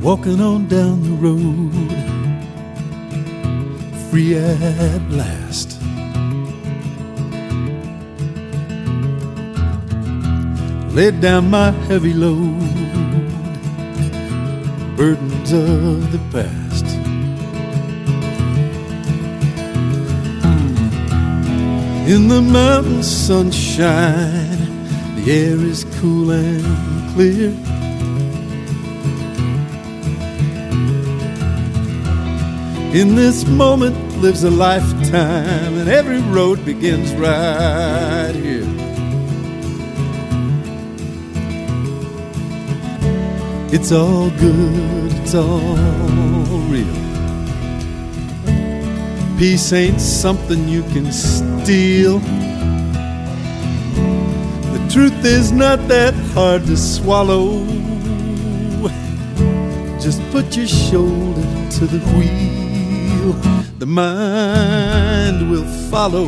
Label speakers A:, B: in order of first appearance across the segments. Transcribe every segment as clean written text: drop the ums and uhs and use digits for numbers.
A: walking on down the road, free at last. Laid down my heavy load, burdens of the past. In the mountain sunshine, the air is cool and clear. In this moment lives a lifetime, and every road begins right here. It's all good, it's all real. Peace ain't something you can steal. The truth is not that hard to swallow. Just put your shoulder to the wheel, the mind will follow.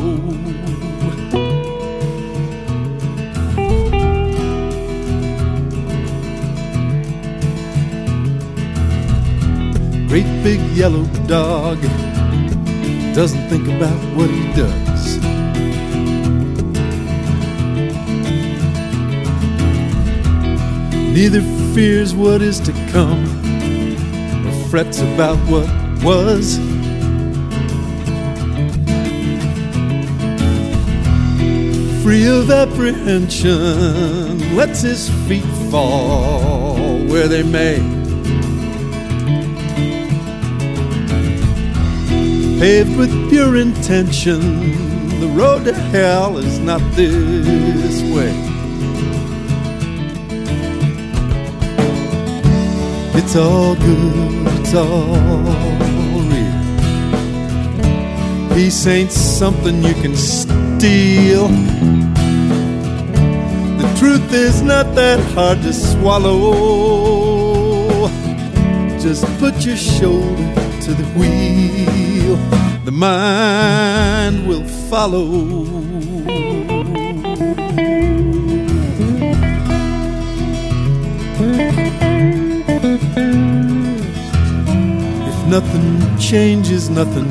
A: Great big yellow dog doesn't think about what he does. Neither fears what is to come, or frets about what was. Free of apprehension, lets his feet fall where they may. Paved with pure intention, the road to hell is not this way. It's all good, it's all real. Peace ain't something you can steal. The truth is not that hard to swallow. Just put your shoulder to the wheel, the mind will follow. If nothing changes, nothing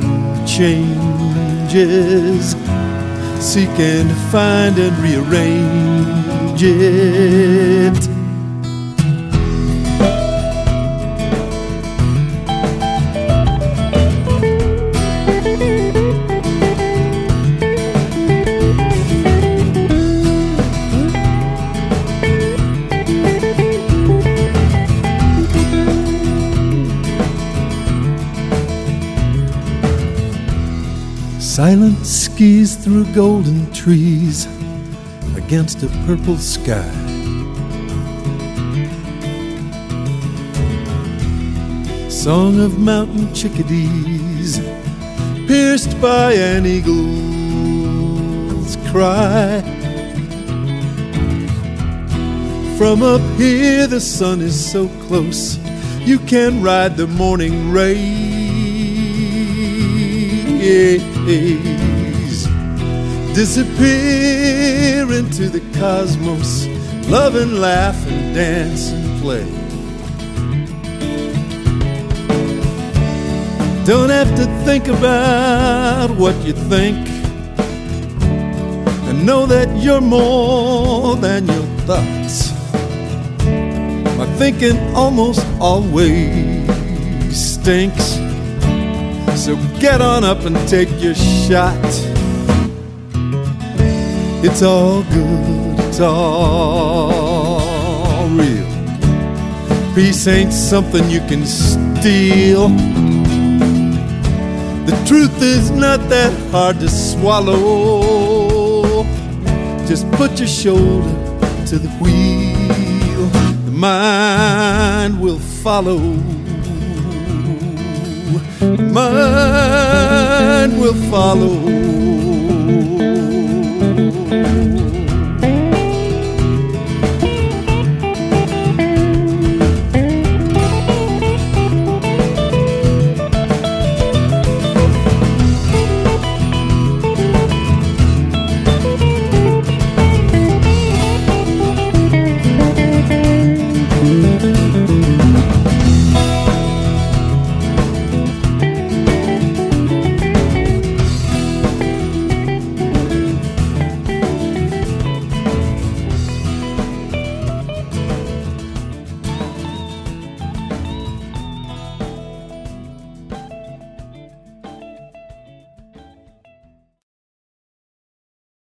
A: changes. Seek and find and rearrange it. Silent skis through golden trees against a purple sky. Song of mountain chickadees pierced by an eagle's cry. From up here the sun is so close, you can ride the morning rays. Disappear into the cosmos, love and laugh and dance and play. Don't have to think about what you think, and know that you're more than your thoughts. My thinking almost always stinks, so get on up and take your shot. It's all good, it's all real. Peace ain't something you can steal. The truth is not that hard to swallow. Just put your shoulder to the wheel, the mind will follow. The mind will follow.